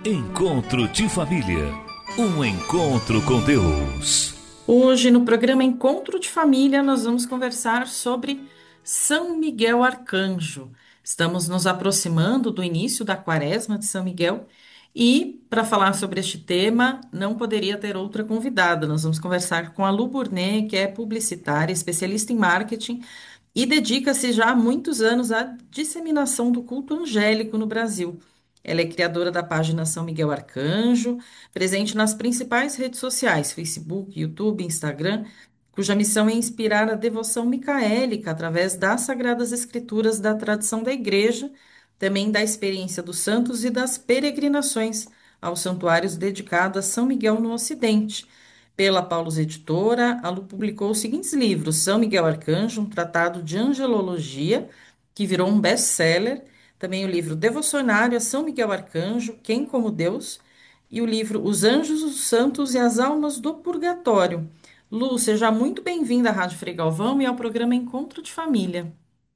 Encontro de família. Um encontro com Deus. Hoje, no programa Encontro de Família, nós vamos conversar sobre São Miguel Arcanjo. Estamos nos aproximando do início da Quaresma de São Miguel e, para falar sobre este tema, não poderia ter outra convidada. Nós vamos conversar com a Lu Burnet, que é publicitária, especialista em marketing e dedica-se já há muitos anos à disseminação do culto angélico no Brasil. Ela é criadora da página São Miguel Arcanjo, presente nas principais redes sociais, Facebook, YouTube, Instagram, cuja missão é inspirar a devoção micaélica através das Sagradas Escrituras da tradição da Igreja, também da experiência dos santos e das peregrinações aos santuários dedicados a São Miguel no Ocidente. Pela Paulus Editora, a Lu publicou os seguintes livros: São Miguel Arcanjo, um tratado de angelologia, que virou um best-seller, também o livro Devocionário a São Miguel Arcanjo, Quem como Deus, e o livro Os Anjos, os Santos e as Almas do Purgatório. Lu, seja muito bem-vinda à Rádio Frei Galvão e ao programa Encontro de Família.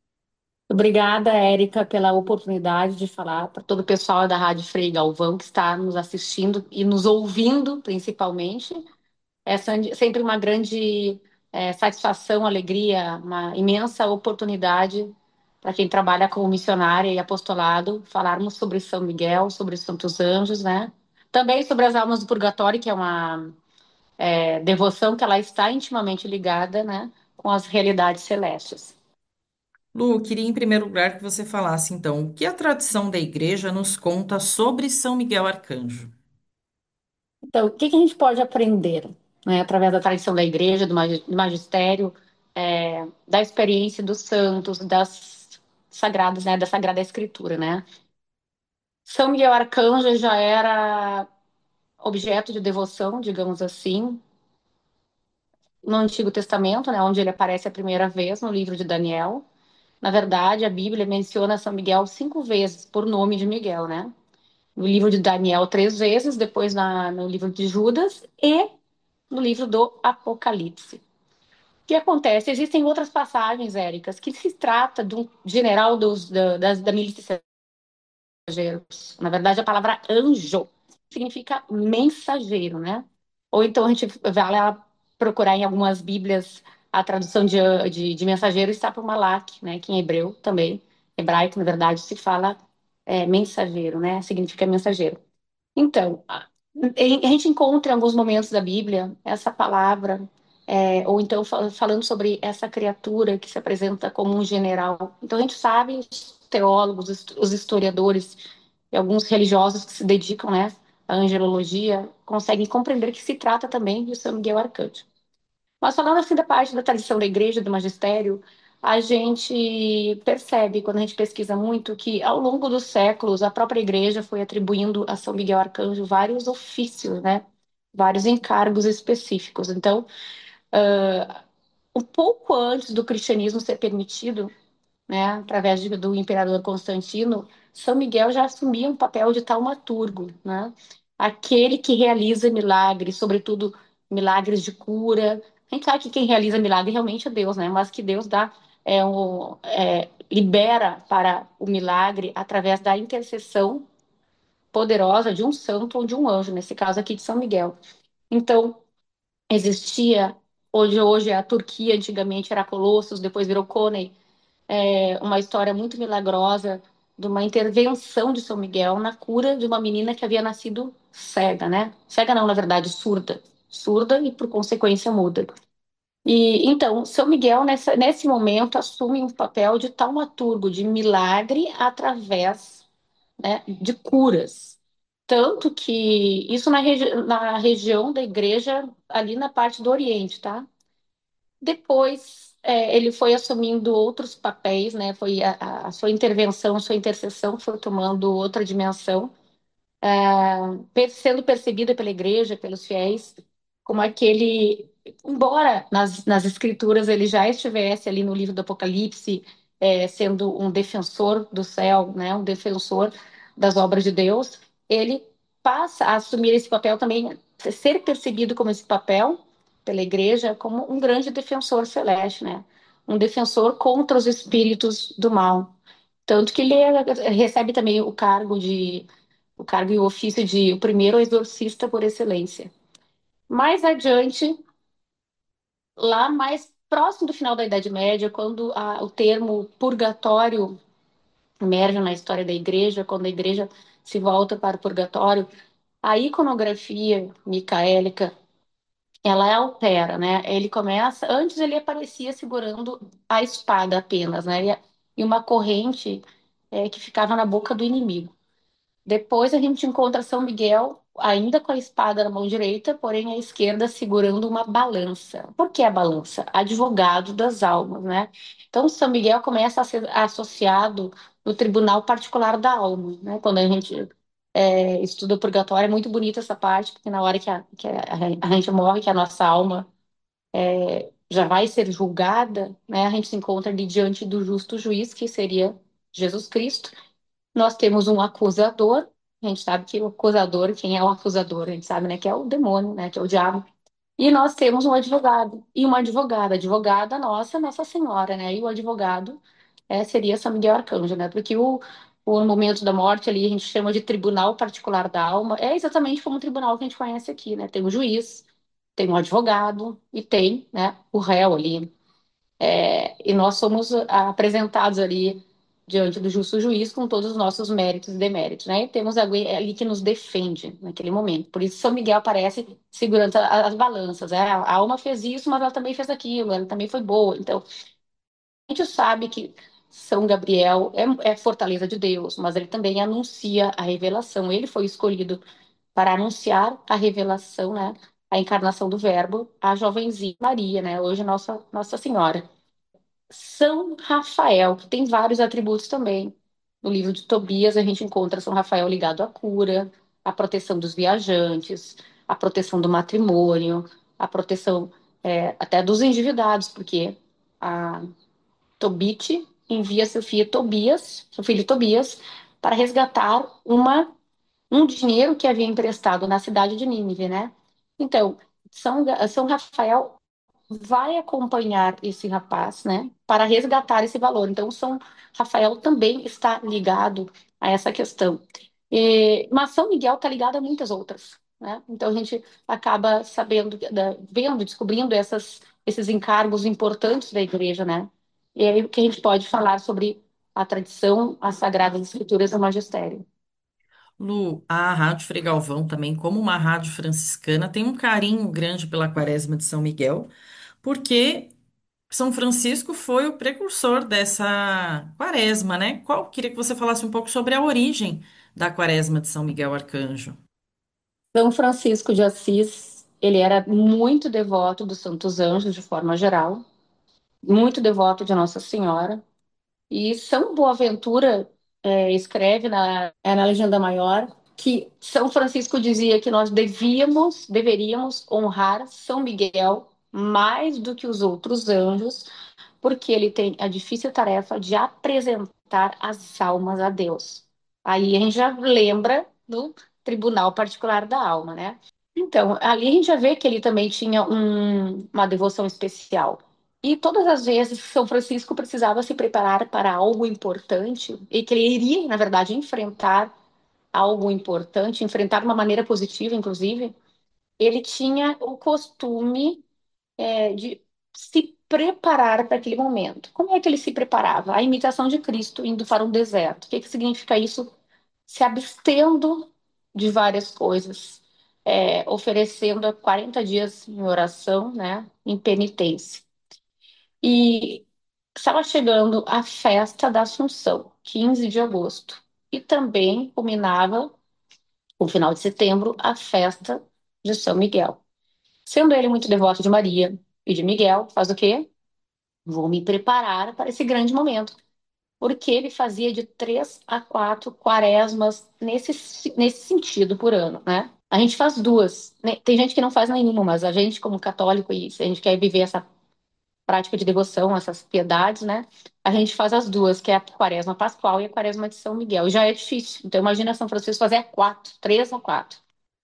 Obrigada, Érica, pela oportunidade de falar para todo o pessoal da Rádio Frei Galvão que está nos assistindo e nos ouvindo, principalmente. Sempre uma grande satisfação, alegria, uma imensa oportunidade para quem trabalha como missionária e apostolado, falarmos sobre São Miguel, sobre os Santos Anjos, né? Também sobre as almas do purgatório, que é uma devoção que ela está intimamente ligada, né, com as realidades celestes. Lu, queria em primeiro lugar que você falasse, então, o que a tradição da igreja nos conta sobre São Miguel Arcanjo. Então, o que que a gente pode aprender, né, através da tradição da igreja, do magistério, da experiência dos santos, das sagradas, né, da Sagrada Escritura, né? São Miguel Arcanjo já era objeto de devoção, digamos assim, no Antigo Testamento, né, onde ele aparece a primeira vez no livro de Daniel. Na verdade, a Bíblia menciona São Miguel 5 vezes por nome de Miguel, né? No livro de Daniel 3 vezes, depois no livro de Judas e no livro do Apocalipse. O que acontece? Existem outras passagens, Éricas, que se trata de um general da milícia mensageiros. Na verdade, a palavra anjo significa mensageiro, né? Ou então a gente vai lá procurar em algumas Bíblias a tradução de mensageiro está por malak, né? Que em hebreu também, hebraico, na verdade, se fala mensageiro, né? Significa mensageiro. Então, a gente encontra em alguns momentos da Bíblia essa palavra, ou então falando sobre essa criatura que se apresenta como um general. Então, a gente sabe, os teólogos, os historiadores e alguns religiosos que se dedicam, né, à angelologia, conseguem compreender que se trata também de São Miguel Arcanjo. Mas falando assim da parte da tradição da igreja, do magistério, a gente percebe, quando a gente pesquisa muito, que ao longo dos séculos a própria igreja foi atribuindo a São Miguel Arcanjo vários ofícios, né? Vários encargos específicos. Então, um pouco antes do cristianismo ser permitido, né, através do imperador Constantino, São Miguel já assumia um papel de taumaturgo, né? Aquele que realiza milagres, sobretudo milagres de cura. A gente sabe que quem realiza milagre realmente é Deus, né? Mas que Deus dá libera para o milagre através da intercessão poderosa de um santo ou de um anjo, nesse caso aqui de São Miguel. Então, existia, hoje é a Turquia, antigamente era Colossos, depois virou Konya, uma história muito milagrosa de uma intervenção de São Miguel na cura de uma menina que havia nascido cega, né? Cega não, na verdade, surda. Surda e, por consequência, muda. E então, São Miguel, nesse momento, assume um papel de taumaturgo, de milagre através, né, de curas. Tanto que isso na região da igreja, ali na parte do Oriente, tá? Depois, ele foi assumindo outros papéis, né? Foi a sua intervenção, a sua intercessão foi tomando outra dimensão, sendo percebida pela igreja, pelos fiéis, como aquele, embora nas escrituras ele já estivesse ali no livro do Apocalipse, sendo um defensor do céu, né? Um defensor das obras de Deus, ele passa a assumir esse papel também, ser percebido como esse papel pela igreja como um grande defensor celeste, né? Um defensor contra os espíritos do mal. Tanto que ele recebe também o cargo de o cargo e o ofício de o primeiro exorcista por excelência. Mais adiante, lá mais próximo do final da Idade Média, quando o termo purgatório emerge na história da igreja, quando a igreja se volta para o purgatório, a iconografia micaélica ela altera, né? Ele começa, antes ele aparecia segurando a espada apenas, né? E uma corrente que ficava na boca do inimigo. Depois a gente encontra São Miguel ainda com a espada na mão direita, porém à esquerda segurando uma balança. Por que a balança? Advogado das almas, né? Então São Miguel começa a ser associado no tribunal particular da alma, né? Quando a gente estuda o purgatório, é muito bonita essa parte, porque na hora que a gente morre, que a nossa alma já vai ser julgada, né? A gente se encontra ali diante do justo juiz, que seria Jesus Cristo. Nós temos um acusador, a gente sabe que o acusador, quem é o acusador? A gente sabe, né, que é o demônio, né, que é o diabo. E nós temos um advogado e uma advogada, advogada nossa, Nossa Senhora, né? E o advogado seria São Miguel Arcanjo, né? Porque o momento da morte ali a gente chama de tribunal particular da alma, é exatamente como o tribunal que a gente conhece aqui, né? Tem um juiz, tem um advogado e tem, né, o réu ali. E nós somos apresentados ali diante do justo juiz com todos os nossos méritos e deméritos, né? E temos alguém ali que nos defende naquele momento. Por isso São Miguel aparece segurando as balanças. A alma fez isso, mas ela também fez aquilo, ela também foi boa. Então, a gente sabe que São Gabriel é fortaleza de Deus, mas ele também anuncia a revelação. Ele foi escolhido para anunciar a revelação, né? A encarnação do Verbo, a jovenzinha Maria, né? Hoje Nossa Senhora. São Rafael, que tem vários atributos também. No livro de Tobias, a gente encontra São Rafael ligado à cura, à proteção dos viajantes, à proteção do matrimônio, à proteção até dos endividados, porque a Tobit envia seu filho Tobias, para resgatar um dinheiro que havia emprestado na cidade de Nínive, né? Então, São Rafael vai acompanhar esse rapaz, né, para resgatar esse valor. Então, São Rafael também está ligado a essa questão. Mas São Miguel está ligado a muitas outras, né? Então, a gente acaba sabendo, vendo, descobrindo esses encargos importantes da igreja, né? E aí o que a gente pode falar sobre a tradição, as sagradas escrituras e o magistério. Lu, a Rádio Frei Galvão também, como uma rádio franciscana, tem um carinho grande pela Quaresma de São Miguel, porque São Francisco foi o precursor dessa quaresma, né? Queria que você falasse um pouco sobre a origem da Quaresma de São Miguel Arcanjo. São Francisco de Assis, ele era muito devoto dos Santos Anjos, de forma geral, muito devoto de Nossa Senhora. E São Boaventura escreve na Legenda Maior que São Francisco dizia que nós deveríamos honrar São Miguel mais do que os outros anjos, porque ele tem a difícil tarefa de apresentar as almas a Deus. Aí a gente já lembra do Tribunal Particular da Alma, né? Então, ali a gente já vê que ele também tinha uma devoção especial. E todas as vezes que São Francisco precisava se preparar para algo importante, e que ele iria, na verdade, enfrentar algo importante, enfrentar de uma maneira positiva, inclusive, ele tinha o costume de se preparar para aquele momento. Como é que ele se preparava? A imitação de Cristo indo para um deserto. O que que significa isso? Se abstendo de várias coisas, oferecendo 40 dias em oração, né, em penitência. E estava chegando a festa da Assunção, 15 de agosto, e também culminava, o final de setembro, a festa de São Miguel. Sendo ele muito devoto de Maria e de Miguel, faz o quê? Vou me preparar para esse grande momento. Porque ele fazia de 3 a 4 quaresmas nesse sentido por ano, né? A gente faz duas, né? Tem gente que não faz nenhuma, mas a gente, como católico, e se a gente quer viver essa prática de devoção, essas piedades, né? A gente faz as duas, que é a quaresma pascual e a quaresma de São Miguel. E já é difícil. Então, imagina São Francisco fazer quatro, 3 a 4.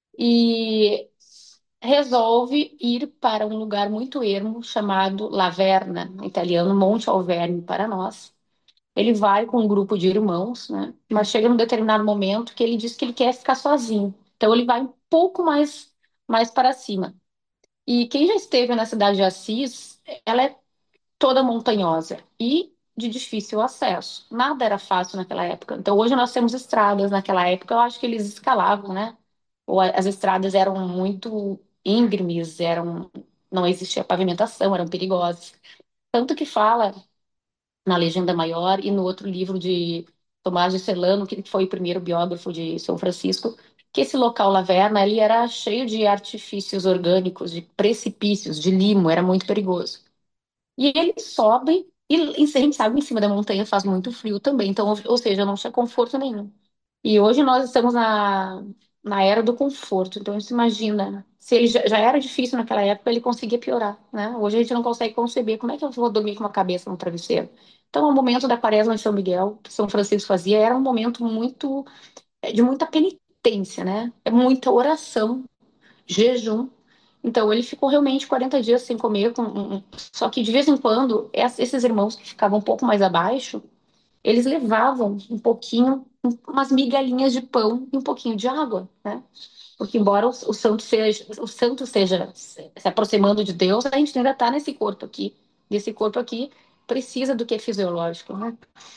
E resolve ir para um lugar muito ermo chamado Laverna, em italiano Monte Alverne para nós. Ele vai com um grupo de irmãos, né? Mas chega num determinado momento que ele diz que ele quer ficar sozinho. Então ele vai um pouco mais para cima. E quem já esteve na cidade de Assis, ela é toda montanhosa e de difícil acesso. Nada era fácil naquela época. Então hoje nós temos estradas. Naquela época eu acho que eles escalavam, né? Ou as estradas eram muito íngremes, não existia pavimentação, eram perigosas. Tanto que fala na Legenda Maior e no outro livro de Tomás de Celano, que foi o primeiro biógrafo de São Francisco, que esse local Laverna, ele era cheio de artifícios orgânicos, de precipícios, de limo, era muito perigoso. E eles sobem, e a gente sabe que em cima da montanha faz muito frio também, então, ou seja, não tinha conforto nenhum. E hoje nós estamos na era do conforto. Então, você imagina, se ele já era difícil naquela época, ele conseguia piorar, né? Hoje a gente não consegue conceber como é que eu vou dormir com uma cabeça no travesseiro. Então, o momento da quaresma de São Miguel, que São Francisco fazia, era um momento muito, de muita penitência, né? É muita oração, jejum. Então, ele ficou realmente 40 dias sem comer, só que de vez em quando, esses irmãos que ficavam um pouco mais abaixo, eles levavam um pouquinho, umas migalhinhas de pão e um pouquinho de água, né? Porque embora o santo seja se aproximando de Deus, a gente ainda está nesse corpo aqui. E esse corpo aqui precisa do que é fisiológico, né?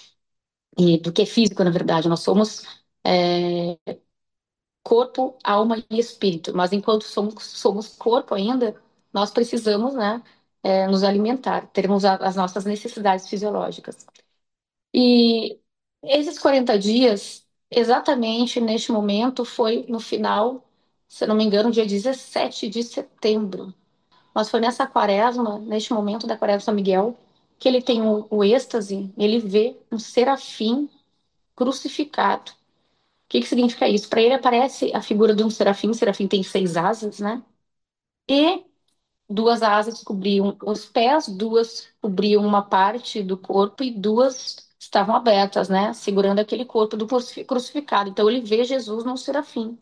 E do que é físico, na verdade. Nós somos é, corpo, alma e espírito. Mas enquanto somos corpo ainda, nós precisamos, né, nos alimentar, termos as nossas necessidades fisiológicas. E esses 40 dias, exatamente neste momento, foi no final, se eu não me engano, dia 17 de setembro. Mas foi nessa quaresma, neste momento da quaresma São Miguel, que ele tem o êxtase, ele vê um serafim crucificado. O que que significa isso? Para ele aparece a figura de um serafim, o serafim tem 6 asas, né? E duas asas cobriam os pés, duas cobriam uma parte do corpo e duas estavam abertas, né? Segurando aquele corpo do crucificado. Então ele vê Jesus num serafim.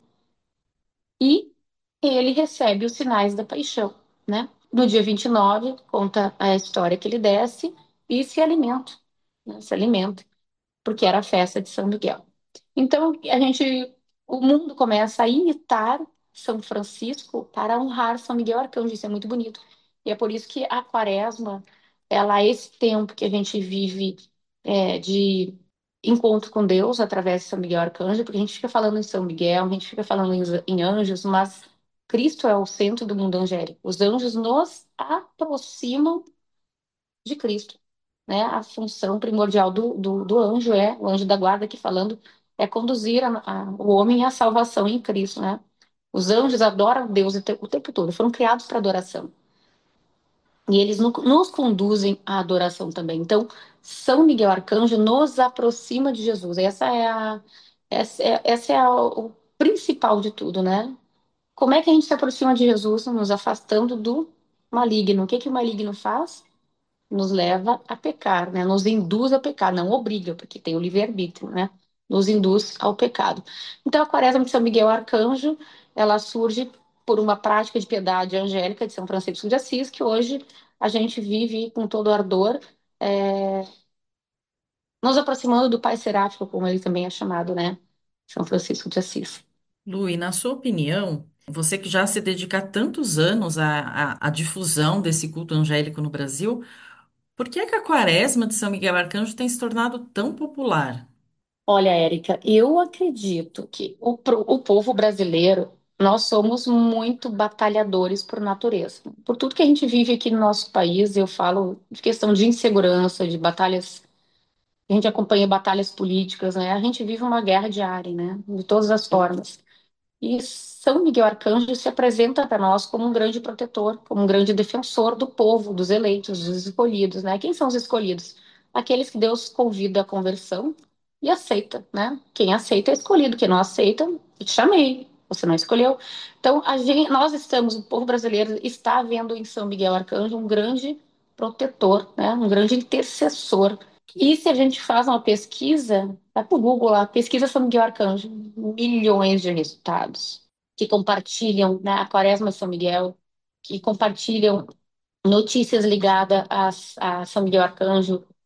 E ele recebe os sinais da paixão, né? No dia 29 conta a história que ele desce e se alimenta, né? Se alimenta, porque era a festa de São Miguel. Então, o mundo começa a imitar São Francisco para honrar São Miguel Arcanjo. Isso é muito bonito. E é por isso que a Quaresma, ela é esse tempo que a gente vive de encontro com Deus através de São Miguel Arcanjo, porque a gente fica falando em São Miguel, a gente fica falando em anjos, mas Cristo é o centro do mundo angélico. Os anjos nos aproximam de Cristo, né? A função primordial do anjo o anjo da guarda aqui falando, é conduzir o homem à salvação em Cristo, né? Os anjos adoram Deus o tempo todo, foram criados para adoração. E eles nos conduzem à adoração também. Então, São Miguel Arcanjo nos aproxima de Jesus. Essa é o principal de tudo, né? Como é que a gente se aproxima de Jesus? Nos afastando do maligno. O que que o maligno faz? Nos leva a pecar, né? Nos induz a pecar, não obriga, porque tem o livre-arbítrio, né? Nos induz ao pecado. Então, a Quaresma de São Miguel Arcanjo, ela surge por uma prática de piedade angélica de São Francisco de Assis, que hoje a gente vive com todo ardor, é, nos aproximando do Pai Seráfico, como ele também é chamado, né? São Francisco de Assis. Lu, e na sua opinião, você que já se dedica há tantos anos à difusão desse culto angélico no Brasil, por que é que a Quaresma de São Miguel Arcanjo tem se tornado tão popular? Olha, Érica, eu acredito que o povo brasileiro, nós somos muito batalhadores por natureza. Por tudo que a gente vive aqui no nosso país, eu falo de questão de insegurança, de batalhas, a gente acompanha batalhas políticas, né? A gente vive uma guerra diária, né? De todas as formas. E São Miguel Arcanjo se apresenta para nós como um grande protetor, como um grande defensor do povo, dos eleitos, dos escolhidos, né? Quem são os escolhidos? Aqueles que Deus convida à conversão e aceita, né? Quem aceita é escolhido, quem não aceita, eu te chamei, você não escolheu. Então, o povo brasileiro está vendo em São Miguel Arcanjo um grande protetor, né? Um grande intercessor. E se a gente faz uma pesquisa, vai para o Google lá, pesquisa São Miguel Arcanjo, milhões de resultados que compartilham, né, a Quaresma de São Miguel, que compartilham notícias ligadas a São Miguel Arcanjo,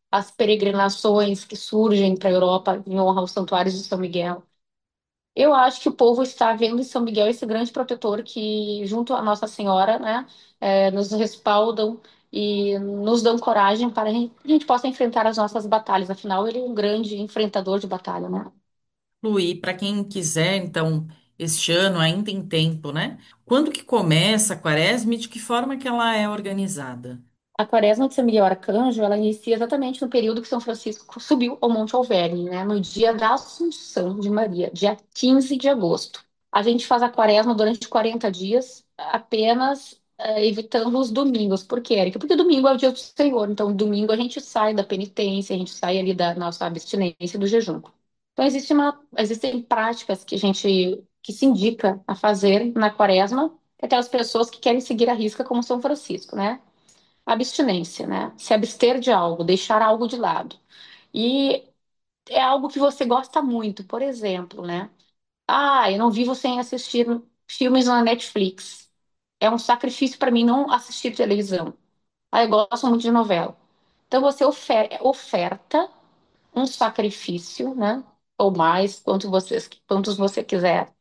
as peregrinações que surgem para a Europa em honra aos santuários de São Miguel. Eu acho que o povo está vendo em São Miguel esse grande protetor que, junto à Nossa Senhora, né, nos respaldam e nos dão coragem para que a gente possa enfrentar as nossas batalhas. Afinal, ele é um grande enfrentador de batalha, né? Lu, e para quem quiser, então, este ano ainda tem tempo, né? Quando que começa a quaresma e de que forma que ela é organizada? A Quaresma de São Miguel Arcanjo, ela inicia exatamente no período que São Francisco subiu ao Monte Alverne, né, no dia da Assunção de Maria, dia 15 de agosto. A gente faz a Quaresma durante 40 dias, apenas evitando os domingos. Por quê, Érica? Porque domingo é o dia do Senhor, então domingo a gente sai da penitência, a gente sai ali da nossa abstinência do jejum. Então existem práticas que a gente que se indica a fazer na Quaresma, que aquelas pessoas que querem seguir a risca como São Francisco, né? Abstinência, né? Se abster de algo, deixar algo de lado. E é algo que você gosta muito, por exemplo, né? Ah, eu não vivo sem assistir filmes na Netflix. É um sacrifício para mim não assistir televisão. Ah, eu gosto muito de novela. Então você oferta um sacrifício, né? Ou mais, quantos você quiser,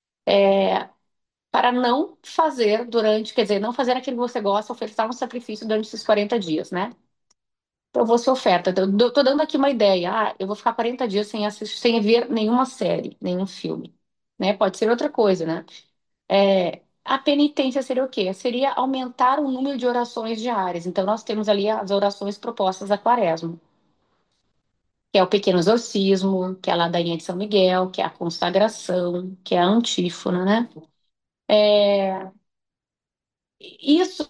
para não fazer durante, quer dizer, não fazer aquilo que você gosta, ofertar um sacrifício durante esses 40 dias, né? Então, você oferta. Então, eu tô dando aqui uma ideia. Ah, eu vou ficar 40 dias sem assistir, sem ver nenhuma série, nenhum filme. Né? Pode ser outra coisa, né? A penitência seria o quê? Seria aumentar o número de orações diárias. Então, nós temos ali as orações propostas da Quaresma, que é o pequeno exorcismo, que é a ladainha de São Miguel, que é a consagração, que é a antífona, né? Isso,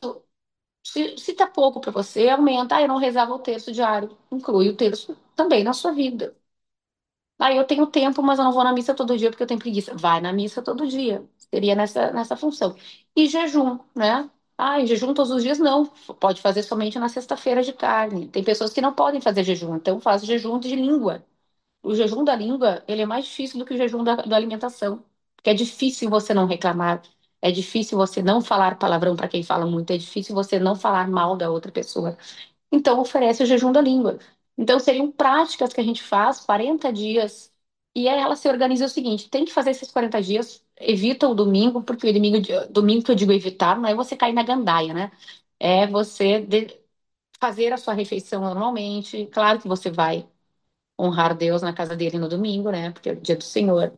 se tá pouco para você, aumenta. Ah, eu não rezava o terço diário. Inclui o terço também na sua vida. Ah, eu tenho tempo, mas eu não vou na missa todo dia porque eu tenho preguiça. Vai na missa todo dia. Seria nessa função. E jejum, né? Ah, e jejum todos os dias não. Pode fazer somente na sexta-feira de carne. Tem pessoas que não podem fazer jejum, então faz jejum de língua. O jejum da língua, ele é mais difícil do que o jejum da alimentação. Porque é difícil você não reclamar. É difícil você não falar palavrão para quem fala muito. É difícil você não falar mal da outra pessoa. Então, oferece o jejum da língua. Então, seriam práticas que a gente faz 40 dias. E aí ela se organiza o seguinte: tem que fazer esses 40 dias, evita o domingo, porque o domingo que eu digo evitar, não é você cair na gandaia, né? É você fazer a sua refeição normalmente. Claro que você vai honrar Deus na casa dele no domingo, né? Porque é o dia do Senhor.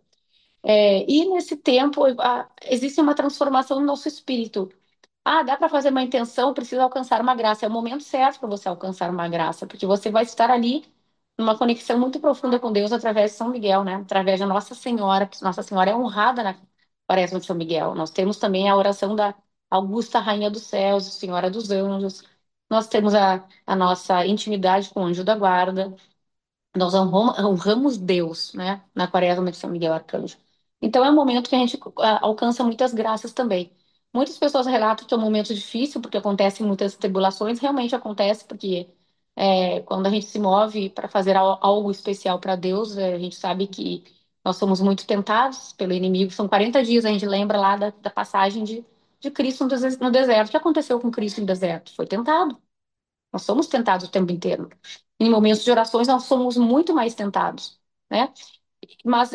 E nesse tempo, existe uma transformação no nosso espírito. Ah, dá para fazer uma intenção, precisa alcançar uma graça. É o momento certo para você alcançar uma graça, porque você vai estar ali numa conexão muito profunda com Deus através de São Miguel, né? Através da Nossa Senhora, que Nossa Senhora é honrada na Quaresma de São Miguel. Nós temos também a oração da Augusta Rainha dos Céus, Senhora dos Anjos. Nós temos a nossa intimidade com o Anjo da Guarda. Nós honramos Deus, né, na Quaresma de São Miguel Arcanjo. Então é um momento que a gente alcança muitas graças também. Muitas pessoas relatam que é um momento difícil, porque acontecem muitas tribulações, realmente acontece, porque quando a gente se move para fazer algo especial para Deus, a gente sabe que nós somos muito tentados pelo inimigo. São 40 dias, a gente lembra lá da passagem de Cristo no deserto. O que aconteceu com Cristo no deserto? Foi tentado. Nós somos tentados o tempo inteiro. Em momentos de orações, nós somos muito mais tentados, né? Mas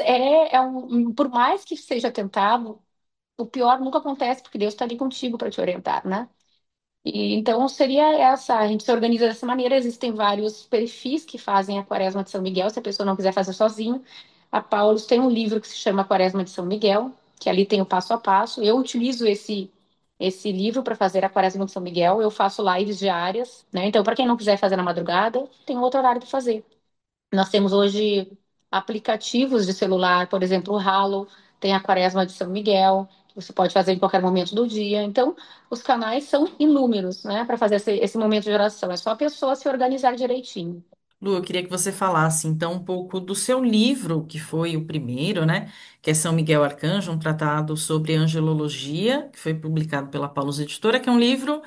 por mais que seja tentado, o pior nunca acontece, porque Deus está ali contigo para te orientar, né? E, então seria essa, a gente se organiza dessa maneira. Existem vários perfis que fazem a Quaresma de São Miguel, se a pessoa não quiser fazer sozinho. A Paulus tem um livro que se chama Quaresma de São Miguel, que ali tem o passo a passo. Eu utilizo esse livro para fazer a Quaresma de São Miguel. Eu faço lives diárias, né? Então, para quem não quiser fazer na madrugada, tem outro horário para fazer. Nós temos hoje aplicativos de celular, por exemplo, o Halo, tem a Quaresma de São Miguel, que você pode fazer em qualquer momento do dia. Então, os canais são inúmeros, né, para fazer esse momento de oração. É só a pessoa se organizar direitinho. Lu, eu queria que você falasse então um pouco do seu livro, que foi o primeiro, né? Que é São Miguel Arcanjo, um tratado sobre angelologia, que foi publicado pela Paulus Editora, que é um livro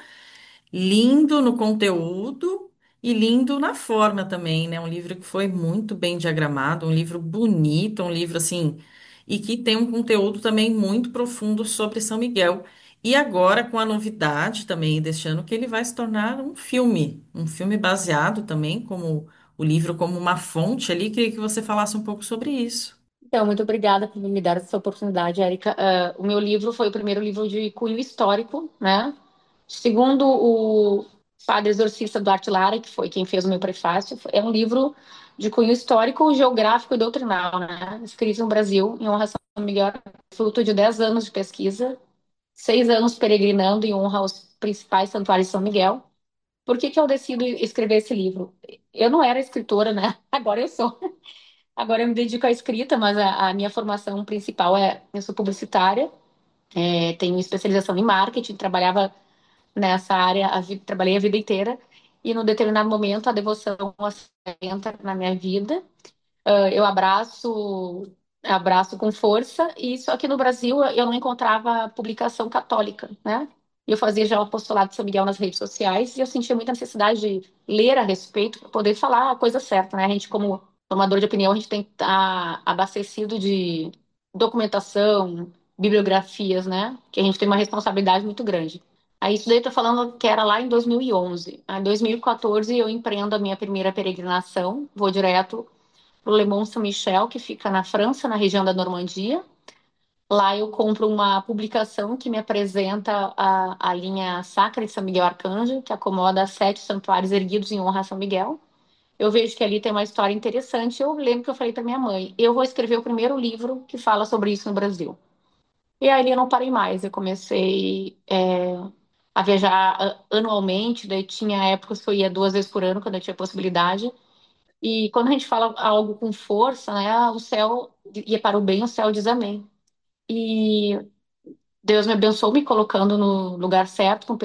lindo no conteúdo e lindo na forma também, né? Um livro que foi muito bem diagramado, um livro bonito, um livro assim, e que tem um conteúdo também muito profundo sobre São Miguel. E agora com a novidade também deste ano que ele vai se tornar um filme baseado também como o livro como uma fonte ali. Queria que você falasse um pouco sobre isso. Então, muito obrigada por me dar essa oportunidade, Érica. O meu livro foi o primeiro livro de cunho histórico, né? Segundo o padre exorcista Duarte Lara, que foi quem fez o meu prefácio, é um livro de cunho histórico, geográfico e doutrinal, né? Escrito no Brasil, em honra a São Miguel, fruto de 10 anos de pesquisa, 6 anos peregrinando em honra aos principais santuários de São Miguel. Por que que eu decido escrever esse livro? Eu não era escritora, né? Agora eu sou. Agora eu me dedico à escrita, mas a minha formação principal eu sou publicitária, tenho especialização em marketing, trabalhava nessa área, trabalhei a vida inteira, e num determinado momento a devoção entra na minha vida. Eu abraço com força, e só que no Brasil eu não encontrava publicação católica, né? Eu fazia já o apostolado de São Miguel nas redes sociais e eu sentia muita necessidade de ler a respeito para poder falar a coisa certa, né? A gente, como formador de opinião, a gente tem que estar abastecido de documentação, bibliografias, né? Que a gente tem uma responsabilidade muito grande. Aí isso daí eu tô falando que era lá em 2011. Em 2014 eu empreendo a minha primeira peregrinação, vou direto para o Le Mont Saint-Michel, que fica na França, na região da Normandia. Lá eu compro uma publicação que me apresenta a linha Sacra de São Miguel Arcanjo, que acomoda 7 santuários erguidos em honra a São Miguel. Eu vejo que ali tem uma história interessante. Eu lembro que eu falei para minha mãe: eu vou escrever o primeiro livro que fala sobre isso no Brasil. E aí eu não parei mais. Eu comecei a viajar anualmente. Daí tinha épocas que eu ia 2 vezes por ano, quando eu tinha possibilidade. E quando a gente fala algo com força, né, o céu, e é para o bem, o céu diz amém. E Deus me abençoou me colocando no lugar certo, com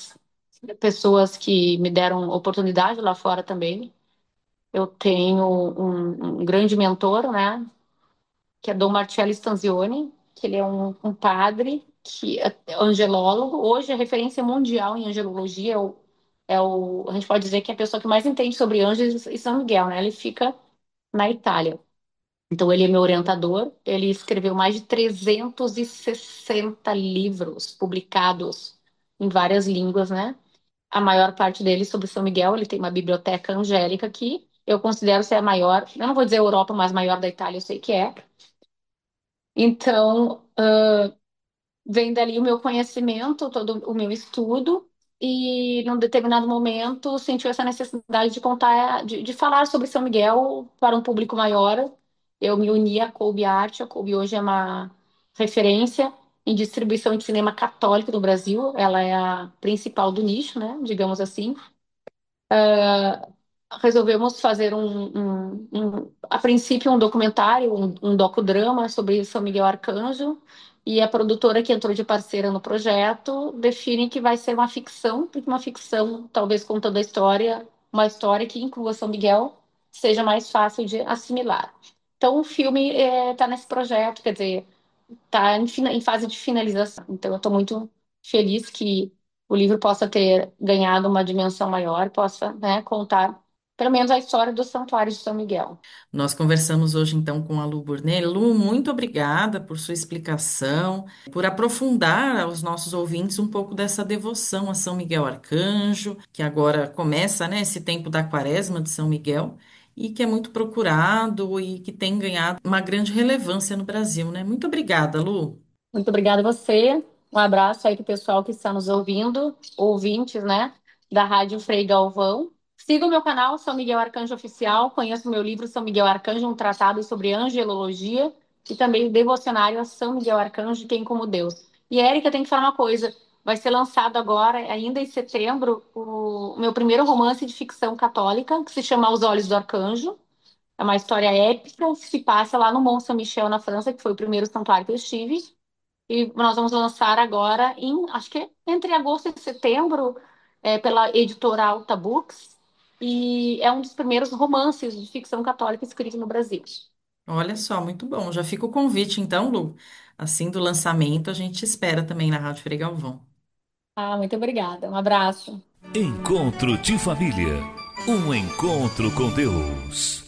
pessoas que me deram oportunidade lá fora também. Eu tenho um grande mentor, né, que é Dom Marcello Stanzioni, que ele é um padre, que é angelólogo, hoje é referência mundial em angelologia, a gente pode dizer que é a pessoa que mais entende sobre anjos e São Miguel, né? Ele fica na Itália. Então, ele é meu orientador. Ele escreveu mais de 360 livros publicados em várias línguas, né? A maior parte deles sobre São Miguel. Ele tem uma biblioteca angélica que eu considero ser a maior, eu não vou dizer Europa, mas maior da Itália, eu sei que é. Então, vem dali o meu conhecimento, todo o meu estudo, e num determinado momento sentiu essa necessidade de contar, de falar sobre São Miguel para um público maior. Eu me uni à Colbe Arte. A Colbe hoje é uma referência em distribuição de cinema católico no Brasil. Ela é a principal do nicho, né? Digamos assim. Resolvemos fazer a princípio, um documentário, um docudrama sobre São Miguel Arcanjo, e a produtora que entrou de parceira no projeto define que vai ser uma ficção, porque uma ficção, talvez contando a história, uma história que inclua São Miguel, seja mais fácil de assimilar. Então, o filme está nesse projeto, quer dizer, está em fase de finalização. Então, eu estou muito feliz que o livro possa ter ganhado uma dimensão maior, possa, né, contar pelo menos a história dos santuários de São Miguel. Nós conversamos hoje então com a Lu Burnet. Lu, muito obrigada por sua explicação, por aprofundar aos nossos ouvintes um pouco dessa devoção a São Miguel Arcanjo, que agora começa, né, esse tempo da Quaresma de São Miguel e que é muito procurado e que tem ganhado uma grande relevância no Brasil, né? Muito obrigada, Lu. Muito obrigada a você. Um abraço aí para o pessoal que está nos ouvindo, ouvintes, né, da Rádio Frei Galvão. Siga o meu canal, São Miguel Arcanjo Oficial. Conheça o meu livro São Miguel Arcanjo, um tratado sobre angelologia, e também o devocionário a São Miguel Arcanjo, Quem como Deus. E Érica, tem que falar uma coisa. Vai ser lançado agora, ainda em setembro, o meu primeiro romance de ficção católica, que se chama Os Olhos do Arcanjo. É uma história épica que se passa lá no Mont Saint-Michel, na França, que foi o primeiro santuário que eu estive. E nós vamos lançar agora acho que entre agosto e setembro, pela editora Alta Books. E é um dos primeiros romances de ficção católica escrito no Brasil. Olha só, muito bom. Já fica o convite, então, Lu. Assim do lançamento, a gente espera também na Rádio Frei Galvão. Ah, muito obrigada. Um abraço. Encontro de família. Um encontro com Deus.